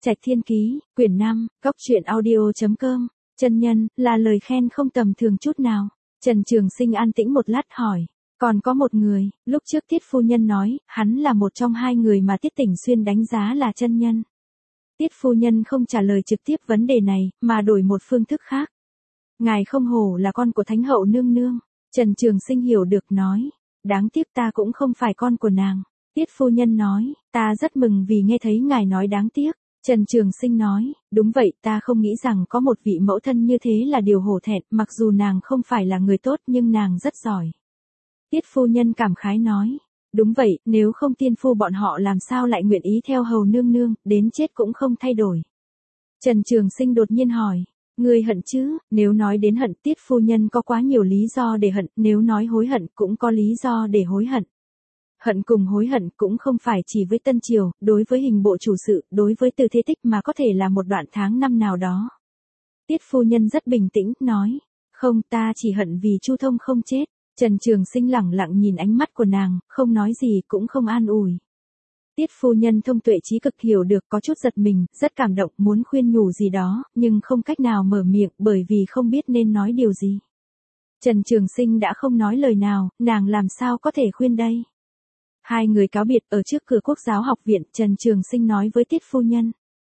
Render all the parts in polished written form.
Trạch Thiên Ký, quyển 5, góc truyện audio.com, chân nhân, là lời khen không tầm thường chút nào. Trần Trường Sinh an tĩnh một lát hỏi, còn có một người, lúc trước Tiết phu nhân nói, hắn là một trong hai người mà Tiết Tỉnh Xuyên đánh giá là chân nhân. Tiết phu nhân không trả lời trực tiếp vấn đề này, mà đổi một phương thức khác. Ngài không hổ là con của Thánh hậu nương nương. Trần Trường Sinh hiểu được nói, đáng tiếc ta cũng không phải con của nàng. Tiết phu nhân nói, ta rất mừng vì nghe thấy ngài nói đáng tiếc. Trần Trường Sinh nói, đúng vậy, ta không nghĩ rằng có một vị mẫu thân như thế là điều hổ thẹn, mặc dù nàng không phải là người tốt nhưng nàng rất giỏi. Tiết phu nhân cảm khái nói, đúng vậy, nếu không tiên phu bọn họ làm sao lại nguyện ý theo hầu nương nương, đến chết cũng không thay đổi. Trần Trường Sinh đột nhiên hỏi, ngươi hận chứ? Nếu nói đến hận, Tiết phu nhân có quá nhiều lý do để hận, nếu nói hối hận cũng có lý do để hối hận. Hận cùng hối hận cũng không phải chỉ với Tân Triều, đối với hình bộ chủ sự, đối với Từ Thế Tích mà có thể là một đoạn tháng năm nào đó. Tiết phu nhân rất bình tĩnh, nói, không, ta chỉ hận vì Chu Thông không chết. Trần Trường Sinh lẳng lặng nhìn ánh mắt của nàng, không nói gì cũng không an ủi. Tiết phu nhân thông tuệ trí cực hiểu được, có chút giật mình, rất cảm động, muốn khuyên nhủ gì đó, nhưng không cách nào mở miệng bởi vì không biết nên nói điều gì. Trần Trường Sinh đã không nói lời nào, nàng làm sao có thể khuyên đây. Hai người cáo biệt ở trước cửa Quốc giáo học viện, Trần Trường Sinh nói với Tiết phu nhân,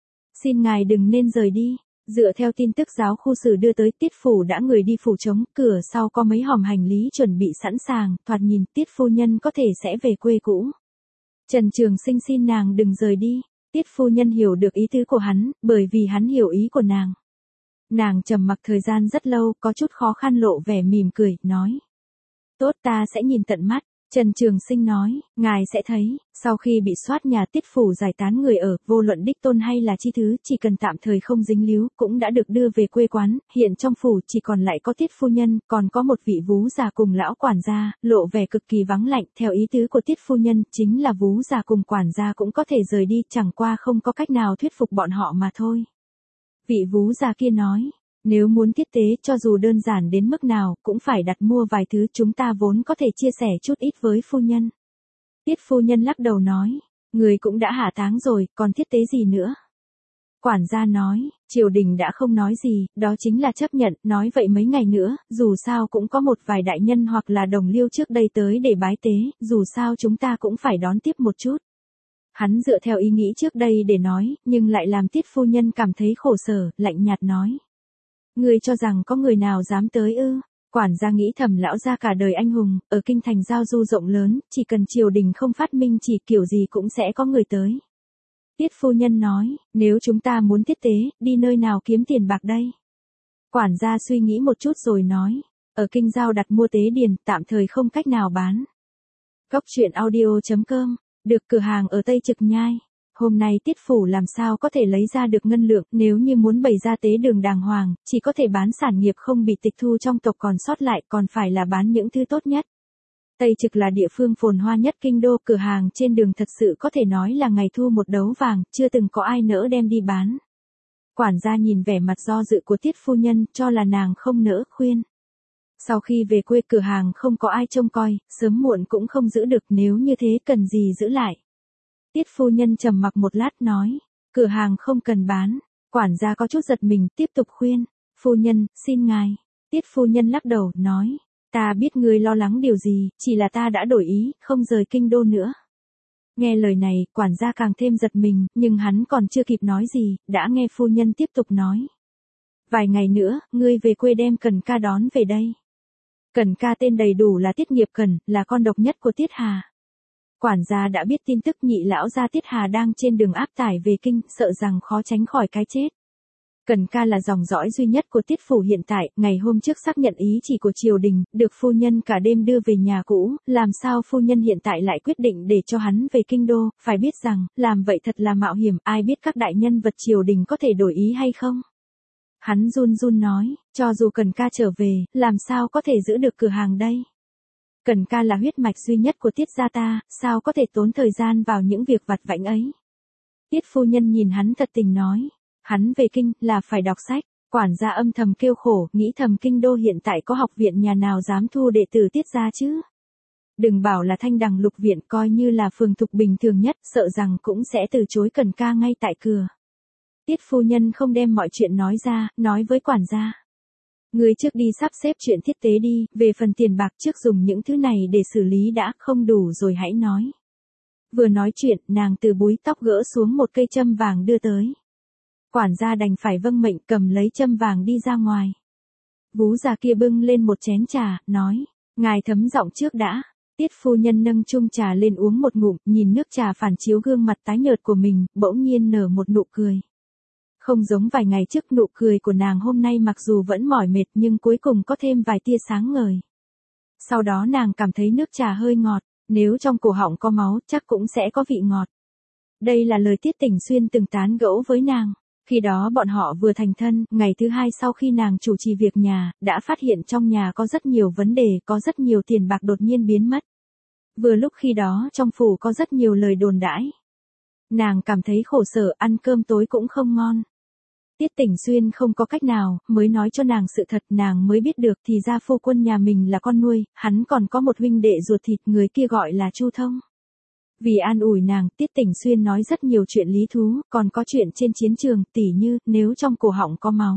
xin ngài đừng nên rời đi. Dựa theo tin tức giáo khu sử đưa tới, Tiết phủ đã người đi phủ trống, cửa sau có mấy hòm hành lý chuẩn bị sẵn sàng, thoạt nhìn Tiết phu nhân có thể sẽ về quê cũ. Trần Trường Sinh xin nàng đừng rời đi. Tiết phu nhân hiểu được ý tứ của hắn, bởi vì hắn hiểu ý của nàng. Nàng trầm mặc thời gian rất lâu, có chút khó khăn lộ vẻ mỉm cười, nói, tốt, ta sẽ nhìn tận mắt. Trần Trường Sinh nói, ngài sẽ thấy, sau khi bị soát nhà Tiết phủ giải tán người ở, vô luận đích tôn hay là chi thứ, chỉ cần tạm thời không dính líu, cũng đã được đưa về quê quán, hiện trong phủ chỉ còn lại có Tiết phu nhân, còn có một vị vú già cùng lão quản gia, lộ vẻ cực kỳ vắng lạnh, theo ý tứ của Tiết phu nhân, chính là vú già cùng quản gia cũng có thể rời đi, chẳng qua không có cách nào thuyết phục bọn họ mà thôi. Vị vú già kia nói, nếu muốn tiếp tế cho dù đơn giản đến mức nào, cũng phải đặt mua vài thứ, chúng ta vốn có thể chia sẻ chút ít với phu nhân. Tiết phu nhân lắc đầu nói, người cũng đã hạ táng rồi, còn tiếp tế gì nữa. Quản gia nói, triều đình đã không nói gì, đó chính là chấp nhận, nói vậy mấy ngày nữa, dù sao cũng có một vài đại nhân hoặc là đồng liêu trước đây tới để bái tế, dù sao chúng ta cũng phải đón tiếp một chút. Hắn dựa theo ý nghĩ trước đây để nói, nhưng lại làm Tiết phu nhân cảm thấy khổ sở, lạnh nhạt nói. Ngươi cho rằng có người nào dám tới ư? Quản gia nghĩ thầm, lão gia cả đời anh hùng, ở kinh thành giao du rộng lớn, chỉ cần triều đình không phát minh chỉ kiểu gì cũng sẽ có người tới. Tiết phu nhân nói, nếu chúng ta muốn tiếp tế, đi nơi nào kiếm tiền bạc đây? Quản gia suy nghĩ một chút rồi nói, ở kinh giao đặt mua tế điền, tạm thời không cách nào bán. Góc truyện audio.com, được cửa hàng ở Tây Trực Nhai. Hôm nay Tiết phủ làm sao có thể lấy ra được ngân lượng, nếu như muốn bày ra tế đường đàng hoàng, chỉ có thể bán sản nghiệp không bị tịch thu trong tộc còn sót lại, còn phải là bán những thứ tốt nhất. Tây Trực là địa phương phồn hoa nhất kinh đô, cửa hàng trên đường thật sự có thể nói là ngày thu một đấu vàng, chưa từng có ai nỡ đem đi bán. Quản gia nhìn vẻ mặt do dự của Tiết phu nhân, cho là nàng không nỡ khuyên. Sau khi về quê cửa hàng không có ai trông coi, sớm muộn cũng không giữ được, nếu như thế cần gì giữ lại. Tiết phu nhân trầm mặc một lát nói, cửa hàng không cần bán. Quản gia có chút giật mình, tiếp tục khuyên, phu nhân, xin ngài. Tiết phu nhân lắc đầu, nói, ta biết ngươi lo lắng điều gì, chỉ là ta đã đổi ý, không rời kinh đô nữa. Nghe lời này, quản gia càng thêm giật mình, nhưng hắn còn chưa kịp nói gì, đã nghe phu nhân tiếp tục nói. Vài ngày nữa, ngươi về quê đem Cần Ca đón về đây. Cần Ca tên đầy đủ là Tiết Nghiệp Cần, là con độc nhất của Tiết Hà. Quản gia đã biết tin tức nhị lão gia Tiết Hà đang trên đường áp tải về kinh, sợ rằng khó tránh khỏi cái chết. Cần Ca là dòng dõi duy nhất của Tiết phủ hiện tại, ngày hôm trước xác nhận ý chỉ của triều đình, được phu nhân cả đêm đưa về nhà cũ, làm sao phu nhân hiện tại lại quyết định để cho hắn về kinh đô, phải biết rằng, làm vậy thật là mạo hiểm, ai biết các đại nhân vật triều đình có thể đổi ý hay không. Hắn run run nói, cho dù Cần Ca trở về, làm sao có thể giữ được cửa hàng đây. Cần Ca là huyết mạch duy nhất của Tiết gia ta, sao có thể tốn thời gian vào những việc vặt vãnh ấy. Tiết phu nhân nhìn hắn thật tình nói, hắn về kinh là phải đọc sách. Quản gia âm thầm kêu khổ, nghĩ thầm kinh đô hiện tại có học viện nhà nào dám thu đệ tử Tiết gia chứ. Đừng bảo là Thanh Đằng Lục viện, coi như là phường thục bình thường nhất, sợ rằng cũng sẽ từ chối Cần Ca ngay tại cửa. Tiết phu nhân không đem mọi chuyện nói ra, nói với quản gia. Người trước đi sắp xếp chuyện thiết tế đi, về phần tiền bạc trước dùng những thứ này để xử lý đã, không đủ rồi hãy nói. Vừa nói chuyện, nàng từ búi tóc gỡ xuống một cây châm vàng đưa tới. Quản gia đành phải vâng mệnh cầm lấy châm vàng đi ra ngoài. Vú già kia bưng lên một chén trà, nói, ngài thấm giọng trước đã. Tiết phu nhân nâng chung trà lên uống một ngụm, nhìn nước trà phản chiếu gương mặt tái nhợt của mình, bỗng nhiên nở một nụ cười. Không giống vài ngày trước, nụ cười của nàng hôm nay mặc dù vẫn mỏi mệt nhưng cuối cùng có thêm vài tia sáng ngời. Sau đó nàng cảm thấy nước trà hơi ngọt, nếu trong cổ họng có máu chắc cũng sẽ có vị ngọt. Đây là lời Tiết Tỉnh Xuyên từng tán gẫu với nàng. Khi đó bọn họ vừa thành thân, ngày thứ hai sau khi nàng chủ trì việc nhà, đã phát hiện trong nhà có rất nhiều vấn đề, có rất nhiều tiền bạc đột nhiên biến mất. Vừa lúc khi đó trong phủ có rất nhiều lời đồn đãi. Nàng cảm thấy khổ sở, ăn cơm tối cũng không ngon. Tiết Tỉnh Xuyên không có cách nào, mới nói cho nàng sự thật, nàng mới biết được thì ra phu quân nhà mình là con nuôi, hắn còn có một huynh đệ ruột thịt, người kia gọi là Chu Thông. Vì an ủi nàng, Tiết Tỉnh Xuyên nói rất nhiều chuyện lý thú, còn có chuyện trên chiến trường, tỉ như, nếu trong cổ họng có máu.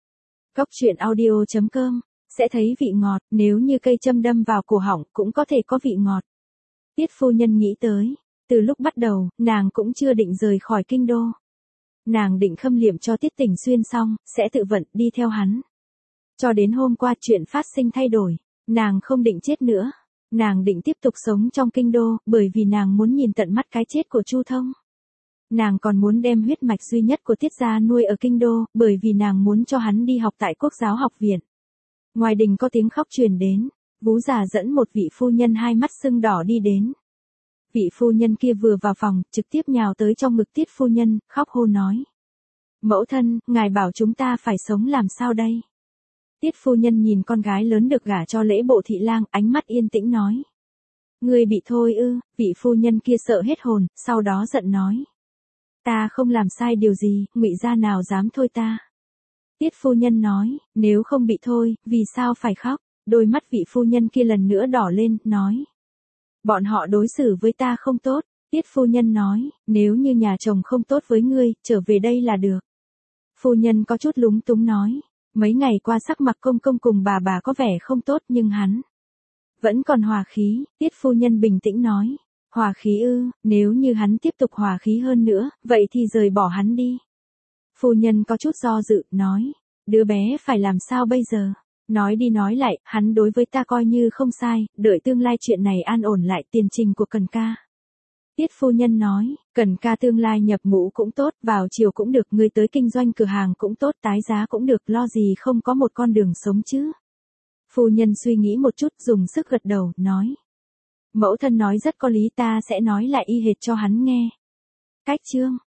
Cốc truyện audio.com, sẽ thấy vị ngọt, nếu như cây châm đâm vào cổ họng, cũng có thể có vị ngọt. Tiết phu nhân nghĩ tới, từ lúc bắt đầu, nàng cũng chưa định rời khỏi kinh đô. Nàng định khâm liệm cho Tiết Tỉnh Xuyên xong, sẽ tự vận đi theo hắn. Cho đến hôm qua chuyện phát sinh thay đổi, nàng không định chết nữa. Nàng định tiếp tục sống trong kinh đô, bởi vì nàng muốn nhìn tận mắt cái chết của Chu Thông. Nàng còn muốn đem huyết mạch duy nhất của Tiết gia nuôi ở kinh đô, bởi vì nàng muốn cho hắn đi học tại Quốc giáo học viện. Ngoài đình có tiếng khóc truyền đến, vú già dẫn một vị phu nhân hai mắt sưng đỏ đi đến. Vị phu nhân kia vừa vào phòng, trực tiếp nhào tới trong ngực Tiết phu nhân, khóc hô nói. Mẫu thân, ngài bảo chúng ta phải sống làm sao đây? Tiết phu nhân nhìn con gái lớn được gả cho Lễ Bộ thị lang, ánh mắt yên tĩnh nói. Ngươi bị thôi ư? Vị phu nhân kia sợ hết hồn, sau đó giận nói. Ta không làm sai điều gì, Ngụy gia nào dám thôi ta? Tiết phu nhân nói, nếu không bị thôi, vì sao phải khóc? Đôi mắt vị phu nhân kia lần nữa đỏ lên, nói. Bọn họ đối xử với ta không tốt. Tiết phu nhân nói, nếu như nhà chồng không tốt với ngươi, trở về đây là được. Phu nhân có chút lúng túng nói. Mấy ngày qua sắc mặt công công cùng bà có vẻ không tốt nhưng hắn vẫn còn hòa khí. Tiết phu nhân bình tĩnh nói. Hòa khí ư, nếu như hắn tiếp tục hòa khí hơn nữa, vậy thì rời bỏ hắn đi. Phu nhân có chút do dự, nói. Đứa bé phải làm sao bây giờ? Nói đi nói lại, hắn đối với ta coi như không sai, đợi tương lai chuyện này an ổn lại tiền trình của Cần ca. Tiết phu nhân nói, Cần ca tương lai nhập ngũ cũng tốt, vào chiều cũng được, ngươi tới kinh doanh cửa hàng cũng tốt, tái giá cũng được, lo gì không có một con đường sống chứ. Phu nhân suy nghĩ một chút, dùng sức gật đầu, nói. Mẫu thân nói rất có lý, ta sẽ nói lại y hệt cho hắn nghe. Cách chương